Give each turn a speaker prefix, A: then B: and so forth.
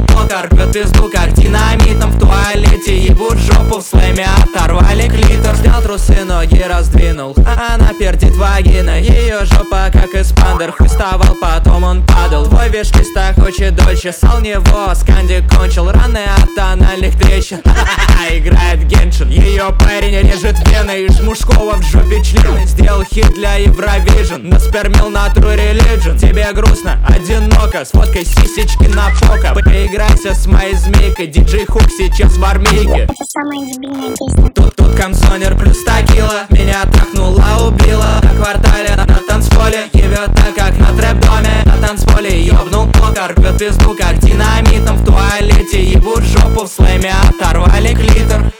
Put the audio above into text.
A: покер, пьет пизду как динамитом в туалете, ебут жопу в слэме, оторвали клитор. Снял трусы, ноги раздвинул, она пердит вагина, ее жопа как эспандер. Хуй вставал, потом он падал. Твой виш-листа хочет дольше, сал него, скандик кончил. Раны от тональных трещин. Играет Геншин, ее парень режет вены. Из мужского в жопе члены. Сделал хит для Евровижн, наспермил на True Religion. Тебе грустно, одиноко, сфоткай сисечки на пока. Поиграйся с моей змейкой, диджей Хук сейчас в армейке.
B: Это самая дебильная песня.
A: Тут комсонер плюс 100 кило. Меня трахнула, убила. На квартале, на танцполе. Ебет так, как на трэп-доме. На танцполе ёбнул покер, пьет пизду как динамитом в туалете, ебут жопу в слэме, оторвали клитор.